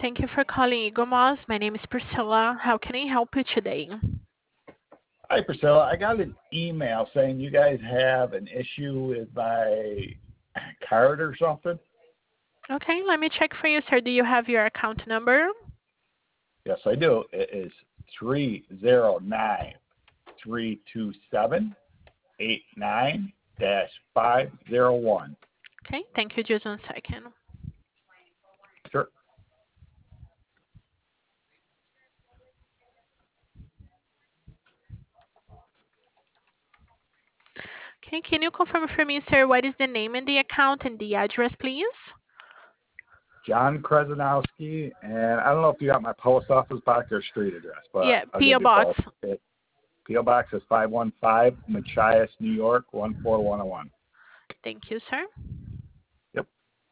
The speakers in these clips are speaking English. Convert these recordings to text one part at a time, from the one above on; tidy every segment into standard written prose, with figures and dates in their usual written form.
Thank you for calling Eagle Moss. My name is Priscilla. How can I help you today? Hi, Priscilla. I got an email saying you guys have an issue with my card or something. Okay, let me check for you, sir. Do you have your account number? Yes, I do. It is 309-327-89-501. Okay, thank you. Just 1 second. Sure. Okay, can you confirm for me, sir, what is the name and the account and the address, please? John Krasinowski, and I don't know if you got my post office box or street address, but Yeah, I'll P.O. give you Box. both. P.O. Box is 515, Machias, New York, 14101. Thank you, sir. Yep.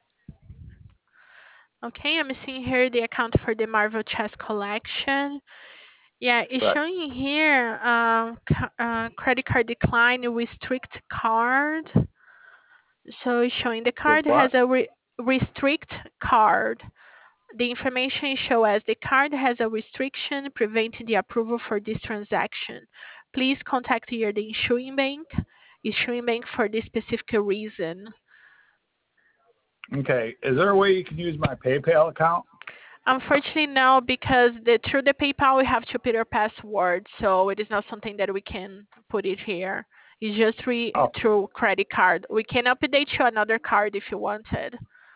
Okay, I'm seeing here the account for the Marvel Chess Collection. Yeah, it's Correct. showing here credit card decline, restrict card. So it's showing the With card has what? a restrict card. The information show as the card has a restriction preventing the approval for this transaction. Please contact the issuing bank for this specific reason. Okay. Is there a way you can use my PayPal account? Unfortunately, no, because through the PayPal we have to put our password, so it is not something that we can put it here. It's just Oh, through credit card. We can update you another card if you wanted.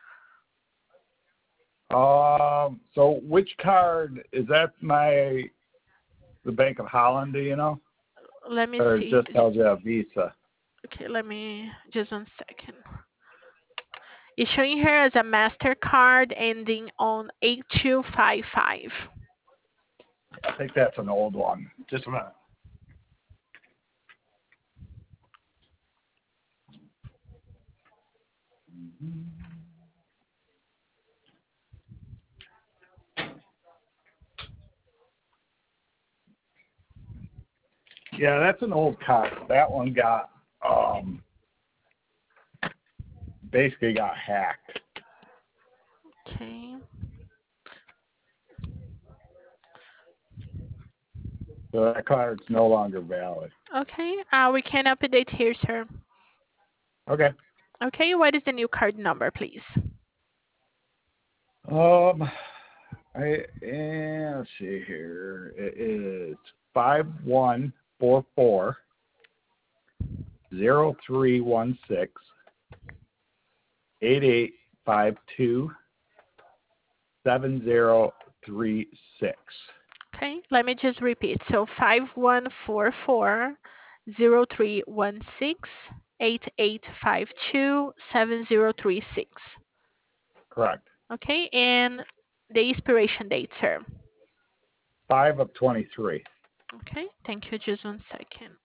so which card is that? The Bank of Holland? Do you know, Let me or it see. just tells you a Visa? Okay, let me just 1 second. It's showing here as a MasterCard ending on 8255. I think that's an old one. Just a minute. Yeah, that's an old card. That one got basically got hacked. Okay. So that card's no longer valid. Okay, we can update here, sir. Okay. Okay, what is the new card number, please? Let's see here. It is 5144-0316-8852-7036. Okay, let me just repeat. So 5144-0316-8852-7036. Correct. Okay, and the expiration date, sir. 5 of 23. Okay, thank you. Just 1 second.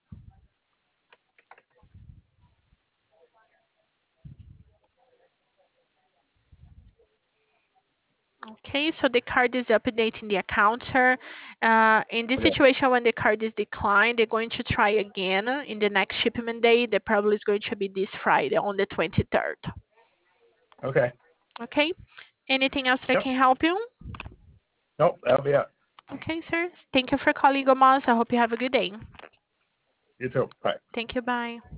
Okay, so the card is updating the account, sir. In this Okay. situation, when the card is declined, they're going to try again in the next shipment day. The probably is going to be this Friday on the 23rd. Okay. Okay, anything else that I Yep. can help you? Nope, that'll be it. Okay, sir. Thank you for calling Gomas. I hope you have a good day. You too. Bye. Thank you. Bye.